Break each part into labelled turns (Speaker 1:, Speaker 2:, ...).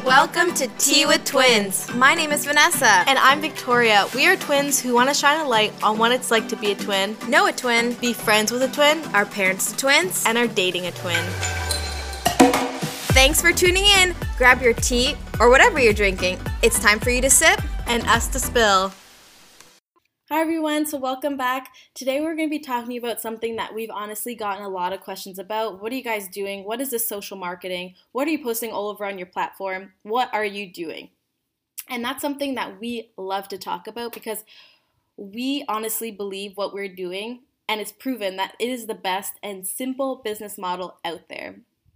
Speaker 1: Welcome to Tea with Twins. My name is Vanessa.
Speaker 2: And I'm Victoria. We are twins who want to shine a light on what it's like to be a twin,
Speaker 1: Know a twin,
Speaker 2: be friends with a twin,
Speaker 1: our parents twins,
Speaker 2: and are dating a twin.
Speaker 1: Thanks for tuning in. Grab your tea or whatever you're drinking. It's time for you to sip
Speaker 2: And us to spill. Hi everyone, so welcome back. Today we're going to be talking about something that we've honestly gotten a lot of questions about. What are you guys doing? What is this social marketing? What are you posting all over on your platform? What are you doing? And that's something that we love to talk about because we honestly believe what we're doing, and it's proven that it is the best and simple business model out there.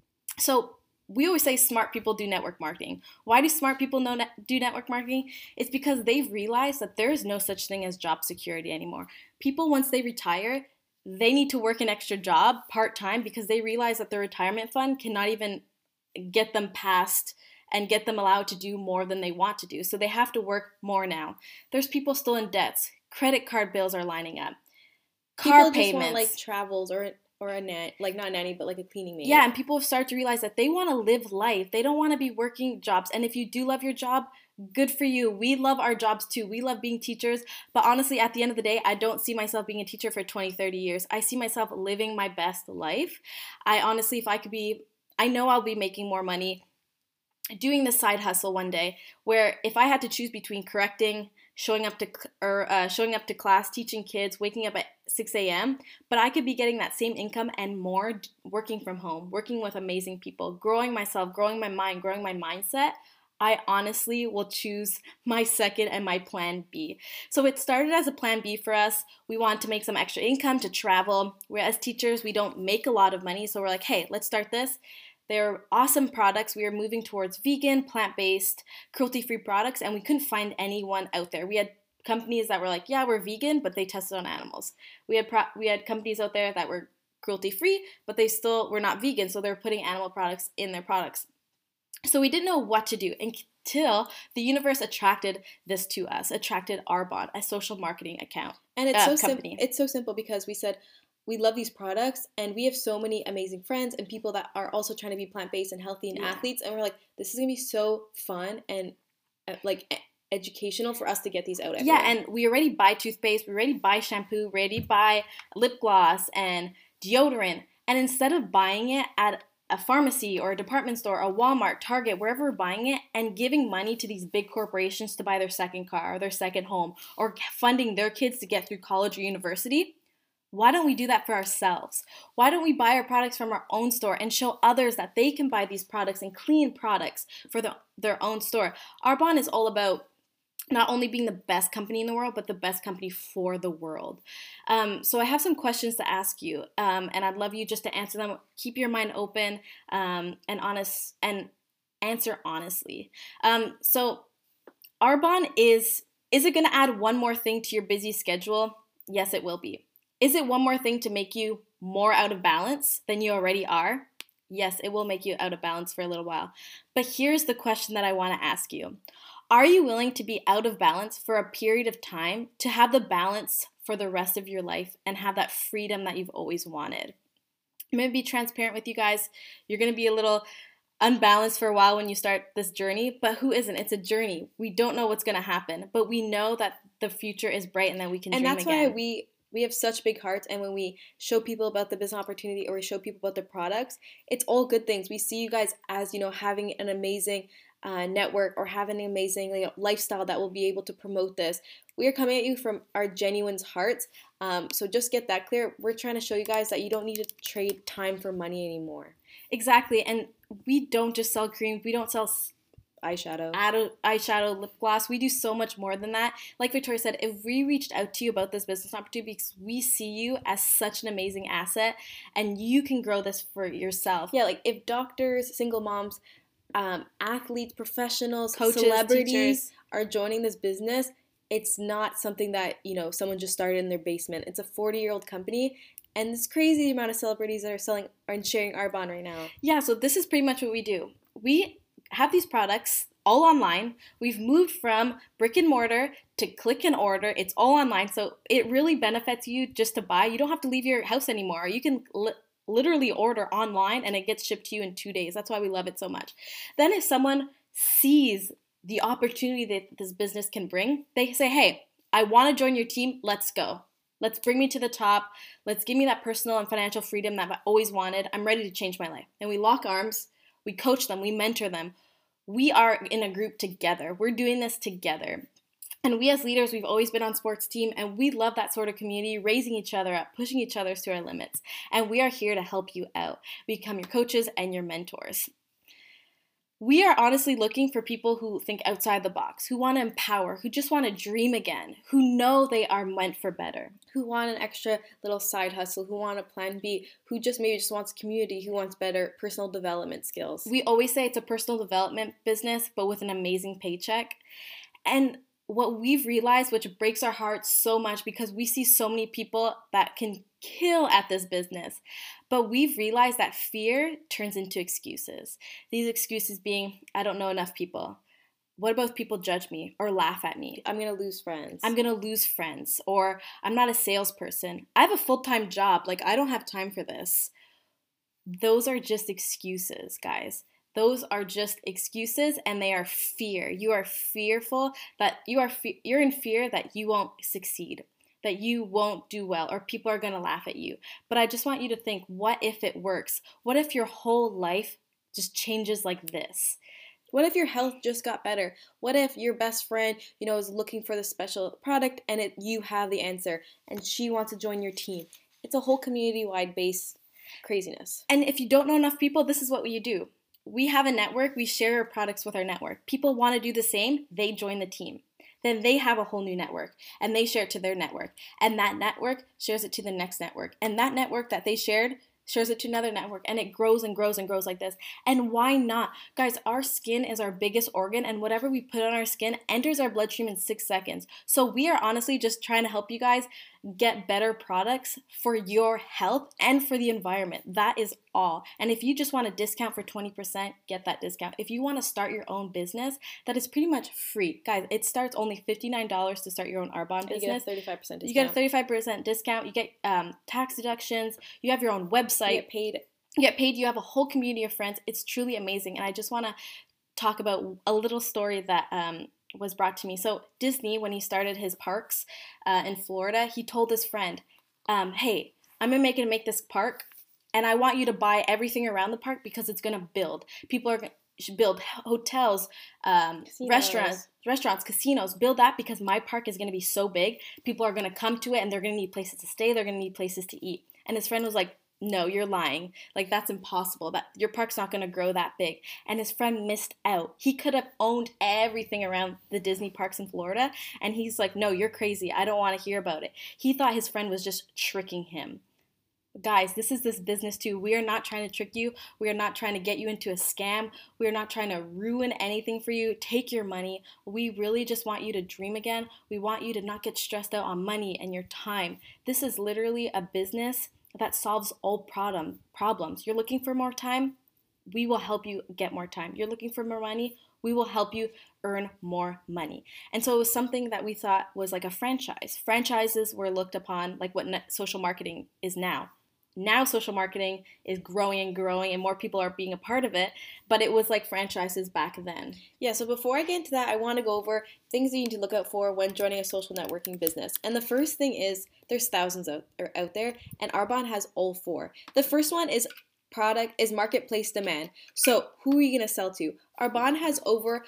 Speaker 2: So we always say smart people do network marketing. Why do smart people do network marketing? It's because they've realized that there is no such thing as job security anymore. People, once they retire, they need to work an extra job part-time because they realize that their retirement fund cannot even get them past and get them allowed to do more than they want to do. So they have to work more now. There's people still in debts. Credit card bills are lining up. Car
Speaker 3: people
Speaker 2: payments.
Speaker 3: Just want, like travels or a nanny, like not a nanny, but like a cleaning maid.
Speaker 2: Yeah, and people start to realize that they want to live life. They don't want to be working jobs. And if you do love your job, good for you. We love our jobs too. We love being teachers. But honestly, at the end of the day, I don't see myself being a teacher for 20, 30 years. I see myself living my best life. I honestly, I know I'll be making more money doing this side hustle one day, where if I had to choose between correcting, showing up to class, teaching kids, waking up at 6 a.m., but I could be getting that same income and more working from home, working with amazing people, growing myself, growing my mind, growing my mindset, I honestly will choose my second and my plan B. So it started as a plan B for us. We wanted to make some extra income to travel. As teachers, we don't make a lot of money, so we're like, hey, let's start this. They're awesome products. We are moving towards vegan, plant-based, cruelty-free products, and we couldn't find anyone out there. We had companies that were like, yeah, we're vegan, but they tested on animals. We had companies out there that were cruelty-free, but they still were not vegan, so they're putting animal products in their products. So we didn't know what to do until the universe attracted this to us, attracted Arbonne, a social marketing account.
Speaker 3: And it's
Speaker 2: company.
Speaker 3: It's so simple because we said, we love these products and we have so many amazing friends and people that are also trying to be plant-based and healthy and athletes, and we're like, this is going to be so fun and educational for us to get these out everywhere.
Speaker 2: Yeah, and we already buy toothpaste, we already buy shampoo, we already buy lip gloss and deodorant, and instead of buying it at a pharmacy or a department store, a Walmart, Target, wherever we're buying it, and giving money to these big corporations to buy their second car or their second home or funding their kids to get through college or university, why don't we do that for ourselves? Why don't we buy our products from our own store and show others that they can buy these products and clean products for their own store? Arbonne is all about not only being the best company in the world, but the best company for the world. So I have some questions to ask you, and I'd love you just to answer them. Keep your mind open and honest, and answer honestly. So Arbonne is it going to add one more thing to your busy schedule? Yes, it will be. Is it one more thing to make you more out of balance than you already are? Yes, it will make you out of balance for a little while. But here's the question that I want to ask you. Are you willing to be out of balance for a period of time to have the balance for the rest of your life and have that freedom that you've always wanted? I'm going to be transparent with you guys. You're going to be a little unbalanced for a while when you start this journey, but who isn't? It's a journey. We don't know what's going to happen, but we know that the future is bright and that we can dream again.
Speaker 3: And that's why we have such big hearts, and when we show people about the business opportunity or we show people about the products, it's all good things. We see you guys as, having an amazing network or having an amazing lifestyle that will be able to promote this. We are coming at you from our genuine hearts, so just get that clear. We're trying to show you guys that you don't need to trade time for money anymore.
Speaker 2: Exactly, and we don't just sell cream. We don't sell eyeshadow, lip gloss. We do so much more than that. Like Victoria said, if we reached out to you about this business opportunity because we see you as such an amazing asset and you can grow this for yourself.
Speaker 3: Yeah, like if doctors, single moms, athletes, professionals,
Speaker 2: coaches,
Speaker 3: celebrities
Speaker 2: teachers
Speaker 3: are joining this business, it's not something that, someone just started in their basement. It's a 40-year-old company. And it's crazy the amount of celebrities that are selling and sharing Arbonne right now.
Speaker 2: Yeah, so this is pretty much what we do. We have these products all online. We've moved from brick and mortar to click and order. It's all online, so it really benefits you just to buy. You don't have to leave your house anymore. You can literally order online and it gets shipped to you in 2 days. That's why we love it so much. Then if someone sees the opportunity that this business can bring, they say, hey, I want to join your team. Let's go. Let's bring me to the top. Let's give me that personal and financial freedom that I've always wanted. I'm ready to change my life. And we lock arms. We coach them. We mentor them. We are in a group together. We're doing this together. And we as leaders, we've always been on sports team, and we love that sort of community, raising each other up, pushing each other to our limits. And we are here to help you out, become your coaches and your mentors. We are honestly looking for people who think outside the box, who want to empower, who just want to dream again, who know they are meant for better.
Speaker 3: Who want an extra little side hustle, who want a plan B, who just maybe just wants community, who wants better personal development skills.
Speaker 2: We always say it's a personal development business, but with an amazing paycheck. And what we've realized, which breaks our hearts so much because we see so many people that can kill at this business, but we've realized that fear turns into excuses. These excuses being, I don't know enough people. What about if people judge me or laugh at me?
Speaker 3: I'm going to lose friends.
Speaker 2: I'm going to lose friends, or I'm not a salesperson. I have a full-time job. Like, I don't have time for this. Those are just excuses, guys. Those are just excuses, and they are fear. You are fearful that you're in fear that you won't succeed, that you won't do well, or people are going to laugh at you. But I just want you to think, what if it works? What if your whole life just changes like this?
Speaker 3: What if your health just got better? What if your best friend, is looking for the special product and you have the answer and she wants to join your team? It's a whole community-wide base craziness.
Speaker 2: And if you don't know enough people, this is what you do. We have a network. We share our products with our network. People want to do the same. They join the team. Then they have a whole new network, and they share it to their network. And that network shares it to the next network. And that network that they shared shares it to another network, and it grows and grows and grows like this. And why not? Guys, our skin is our biggest organ, and whatever we put on our skin enters our bloodstream in 6 seconds. So we are honestly just trying to help you guys get better products for your health and for the environment. That is all. And if you just want a discount for 20%, get that discount. If you want to start your own business, that is pretty much free. Guys, it starts only $59 to start your own Arbonne business.
Speaker 3: You get a 35% discount.
Speaker 2: You get a 35% discount. You get tax deductions. You have your own website.
Speaker 3: You get paid.
Speaker 2: You have a whole community of friends. It's truly amazing. And I just want to talk about a little story that was brought to me. So Disney, when he started his parks in Florida, he told his friend, hey, I'm going to make this park, and I want you to buy everything around the park because it's going to build. People are going to build hotels, restaurants, casinos. Build that because my park is going to be so big. People are going to come to it, and they're going to need places to stay. They're going to need places to eat. And his friend was like, no, you're lying. Like, that's impossible. That your park's not going to grow that big. And his friend missed out. He could have owned everything around the Disney parks in Florida. And he's like, no, you're crazy. I don't want to hear about it. He thought his friend was just tricking him. Guys, this is this business too. We are not trying to trick you. We are not trying to get you into a scam. We are not trying to ruin anything for you. Take your money. We really just want you to dream again. We want you to not get stressed out on money and your time. This is literally a business that solves all problems. You're looking for more time? We will help you get more time. You're looking for more money? We will help you earn more money. And so it was something that we thought was like a franchise. Franchises were looked upon like what social marketing is now. Now social marketing is growing and growing and more people are being a part of it, but it was like franchises back then.
Speaker 3: Yeah, so before I get into that, I want to go over things that you need to look out for when joining a social networking business. And the first thing is there's thousands out there, and Arbonne has all 4. The first one is marketplace demand. So who are you going to sell to? Arbonne has over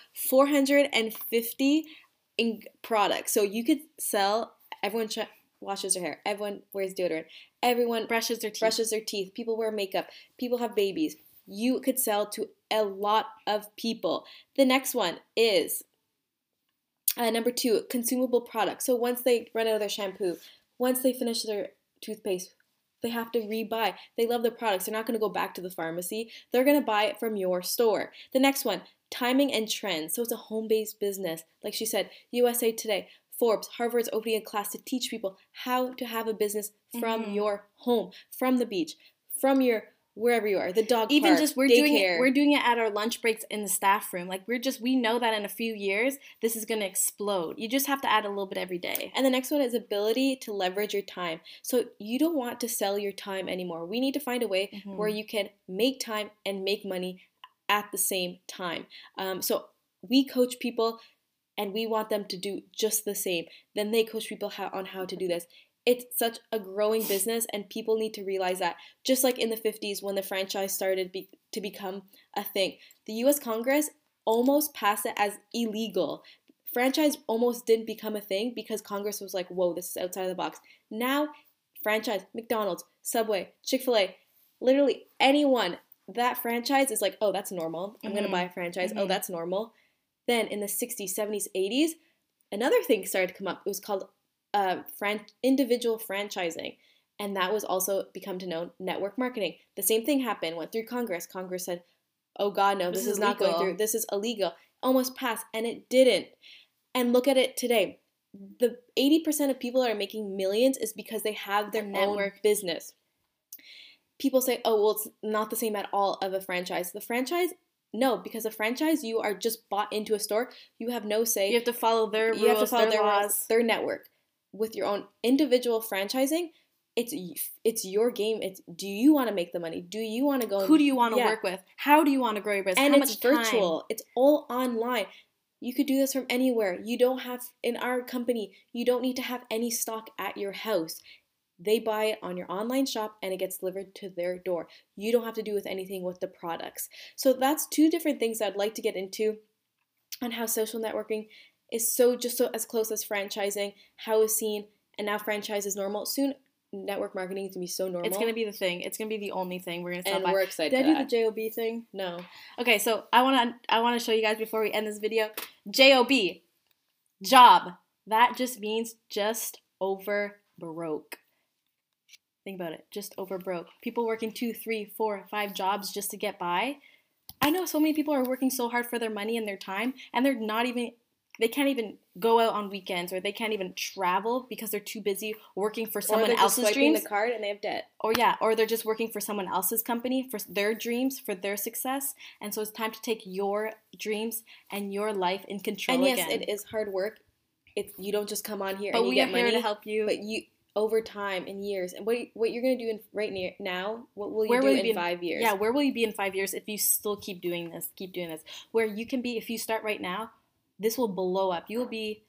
Speaker 3: 450 products. So you could sell, everyone washes their hair, everyone wears deodorant, everyone brushes their teeth, people wear makeup, people have babies. You could sell to a lot of people. The next one is number 2, consumable products. So once they run out of their shampoo, once they finish their toothpaste, they have to rebuy. They love the products. They're not going to go back to the pharmacy. They're going to buy it from your store. The next one, timing and trends. So it's a home-based business. Like she said, USA Today, Forbes, Harvard's opening a class to teach people how to have a business from your home, from the beach, from your wherever you are, the dog
Speaker 2: even
Speaker 3: park,
Speaker 2: just we're doing it at our lunch breaks in the staff room. Like we know that in a few years this is going to explode. You just have to add a little bit every day.
Speaker 3: And the next one is ability to leverage your time. So you don't want to sell your time anymore. We need to find a way where you can make time and make money at the same time. So we coach people and we want them to do just the same. Then they coach people on how to do this. It's such a growing business, and people need to realize that. Just like in the 50s when the franchise started to become a thing, the U.S. Congress almost passed it as illegal. Franchise almost didn't become a thing because Congress was like, whoa, this is outside of the box. Now, franchise, McDonald's, Subway, Chick-fil-A, literally anyone, that franchise is like, oh, that's normal. I'm going to buy a franchise. Oh, that's normal. Then in the 60s, 70s, 80s, another thing started to come up. It was called individual franchising. And that was also become to know network marketing. The same thing happened, went through Congress. Congress said, oh God, no, this is not going through. This is illegal. Almost passed, and it didn't. And look at it today. The 80% of people that are making millions is because they have their own business. People say, oh, well, it's not the same at all of a franchise. The franchise, no, because a franchise, you are just bought into a store. You have no say.
Speaker 2: You have to follow their rules, you have to follow their laws,
Speaker 3: their network. With your own individual franchising, it's your game. It's, do you want to make the money? Do you want to go?
Speaker 2: Who do you want to work with? How do you want to grow your business?
Speaker 3: And
Speaker 2: how
Speaker 3: it's
Speaker 2: much
Speaker 3: virtual.
Speaker 2: Time?
Speaker 3: It's all online. You could do this from anywhere. You don't have, in our company, you don't need to have any stock at your house. They buy it on your online shop and it gets delivered to their door. You don't have to do with anything with the products. So that's two different things I'd like to get into on how social networking is so as close as franchising, how it's seen, and now franchise is normal. Soon, network marketing is going to be so normal.
Speaker 2: It's going to be the thing. It's going to be the only thing we're going to sell by.
Speaker 3: And we're excited
Speaker 2: Did
Speaker 3: for
Speaker 2: I
Speaker 3: that.
Speaker 2: do the JOB thing?
Speaker 3: No.
Speaker 2: Okay, so I want to show you guys before we end this video. JOB. Job. That just means just over broke. Think about it. Just over broke. People working 2, 3, 4, 5 jobs just to get by. I know so many people are working so hard for their money and their time, and they can't even go out on weekends, or they can't even travel because they're too busy working for someone else's dreams.
Speaker 3: The card and they have debt.
Speaker 2: Or they're just working for someone else's company for their dreams, for their success. And so it's time to take your dreams and your life in control again.
Speaker 3: And yes, it is hard work. You don't just come on here
Speaker 2: but
Speaker 3: and you get money.
Speaker 2: But we are here to help you.
Speaker 3: But you, over time, in years, and what you're going to do now, what will you do in 5 years?
Speaker 2: Yeah, where will you be in 5 years if you still keep doing this? Where you can be, if you start right now, this will blow up. You will be,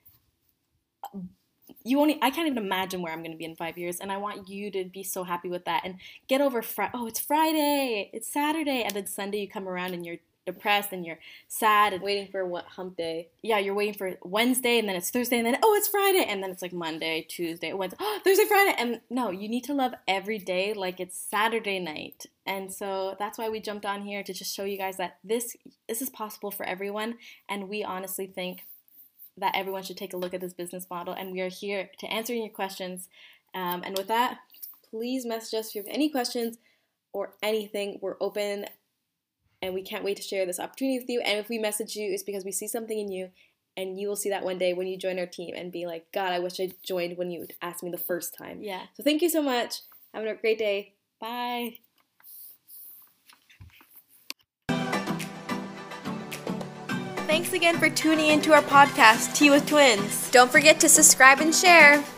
Speaker 2: I can't even imagine where I'm going to be in 5 years, and I want you to be so happy with that. And get over, it's Friday, it's Saturday, and then Sunday you come around and you're depressed and you're sad. And
Speaker 3: waiting for what hump day?
Speaker 2: Yeah, you're waiting for Wednesday, and then it's Thursday, and then, it's Friday, and then it's like Monday, Tuesday, Wednesday, Thursday, Friday. And no, you need to love every day like it's Saturday night. And so that's why we jumped on here, to just show you guys that this is possible for everyone. And we honestly think that everyone should take a look at this business model. And we are here to answer your questions. And with that,
Speaker 3: please message us if you have any questions or anything. We're open, and we can't wait to share this opportunity with you. And if we message you, it's because we see something in you, and you will see that one day when you join our team and be like, God, I wish I joined when you asked me the first time.
Speaker 2: Yeah.
Speaker 3: So thank you so much. Have a great day.
Speaker 2: Bye.
Speaker 1: Thanks again for tuning into our podcast, Tea with Twins. Don't forget to subscribe and share.